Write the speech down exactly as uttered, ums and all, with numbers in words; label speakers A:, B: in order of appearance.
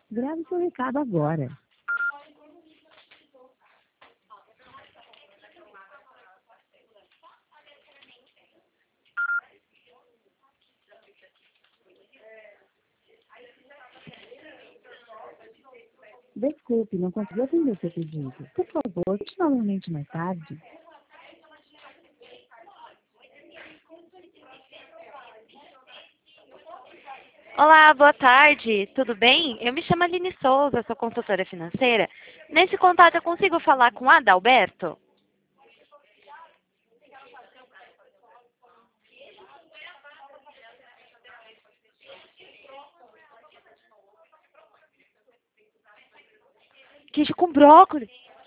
A: Grave seu recado agora. Desculpe, não consegui atender seu pedido. Por favor, tente novamente mais tarde.
B: Olá, boa tarde, tudo bem? Eu me chamo Aline Souza, sou consultora financeira. Nesse contato eu consigo falar com Adalberto? Queijo com brócolis.